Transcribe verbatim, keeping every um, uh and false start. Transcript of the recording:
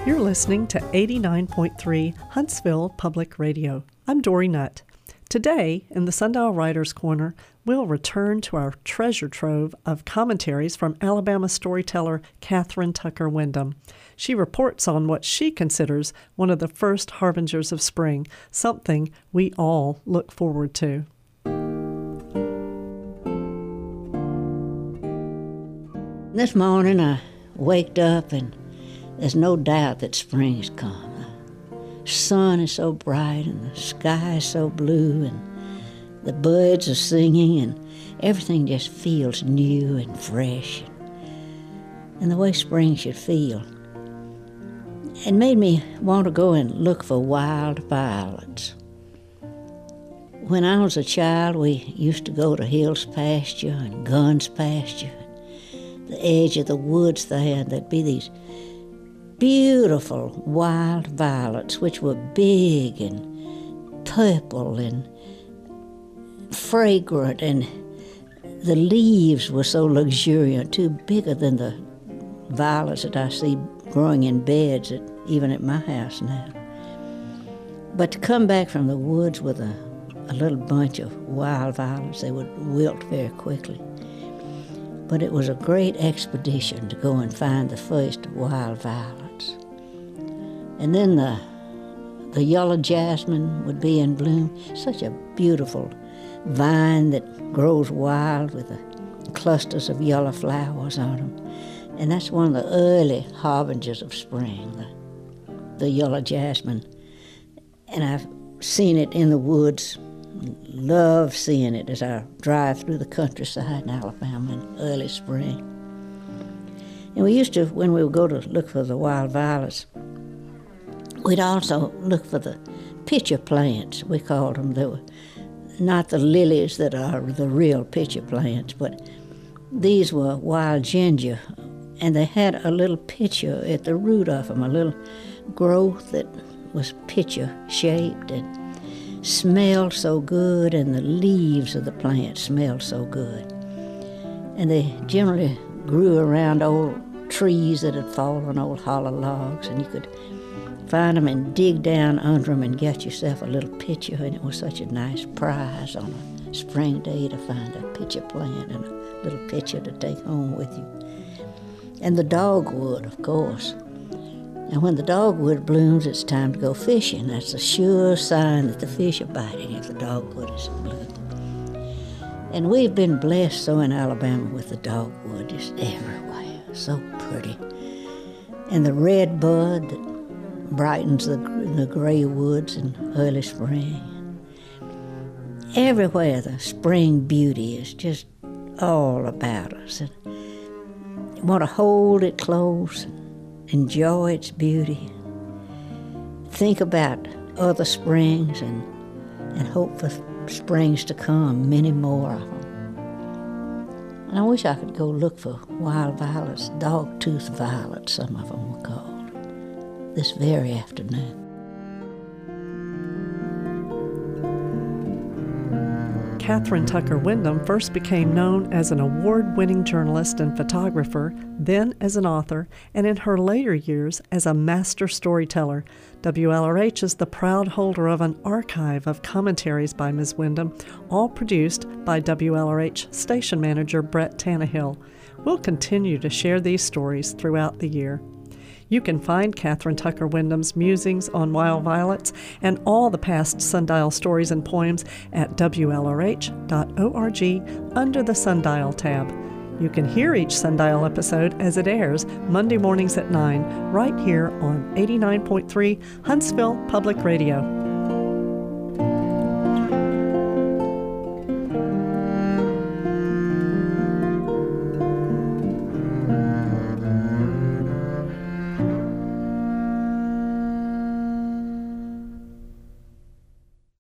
You're listening to eighty-nine point three Huntsville Public Radio. I'm Dory Nutt. Today, in the Sundial Writers Corner, we'll return to our treasure trove of commentaries from Alabama storyteller Kathryn Tucker Windham. She reports on what she considers one of the first harbingers of spring, something we all look forward to. This morning I waked up and there's no doubt that spring's come. The sun is so bright and the sky is so blue and the birds are singing and everything just feels new and fresh and the way spring should feel. It made me want to go and look for wild violets. When I was a child, we used to go to Hill's pasture and Gunn's pasture. The edge of the woods there, there'd be these beautiful wild violets, which were big and purple and fragrant, and the leaves were so luxuriant, too, bigger than the violets that I see growing in beds at, even at my house now. But to come back from the woods with a, a little bunch of wild violets, they would wilt very quickly. But it was a great expedition to go and find the first wild violets. And then the, the yellow jasmine would be in bloom, such a beautiful vine that grows wild with the clusters of yellow flowers on them. And that's one of the early harbingers of spring, the, the yellow jasmine. And I've seen it in the woods. Love seeing it as I drive through the countryside in Alabama in early spring. And we used to, when we would go to look for the wild violets, we'd also look for the pitcher plants, we called them. They were not the lilies that are the real pitcher plants, but these were wild ginger, and they had a little pitcher at the root of them, a little growth that was pitcher-shaped and smelled so good, and the leaves of the plant smelled so good. And they generally grew around old trees that had fallen, old hollow logs, and you could find them and dig down under them and get yourself a little pitcher, and it was such a nice prize on a spring day to find a pitcher plant and a little pitcher to take home with you. And the dogwood, of course. And when the dogwood blooms, it's time to go fishing. That's a sure sign that the fish are biting if the dogwood is in bloom. And we've been blessed so in Alabama with the dogwood just everywhere, so pretty. And the red bud that brightens the, the gray woods in early spring. Everywhere the spring beauty is just all about us. And you want to hold it close, enjoy its beauty, think about other springs and, and hope for springs to come, many more of them. And I wish I could go look for wild violets, dog-tooth violets, some of them were called, this very afternoon. Kathryn Tucker Windham first became known as an award-winning journalist and photographer, then as an author, and in her later years as a master storyteller. W L R H is the proud holder of an archive of commentaries by Miz Windham, all produced by W L R H station manager Brett Tannehill. We'll continue to share these stories throughout the year. You can find Kathryn Tucker Windham's musings on wild violets and all the past Sundial stories and poems at W L R H dot org under the Sundial tab. You can hear each Sundial episode as it airs Monday mornings at nine, right here on eighty-nine point three Huntsville Public Radio.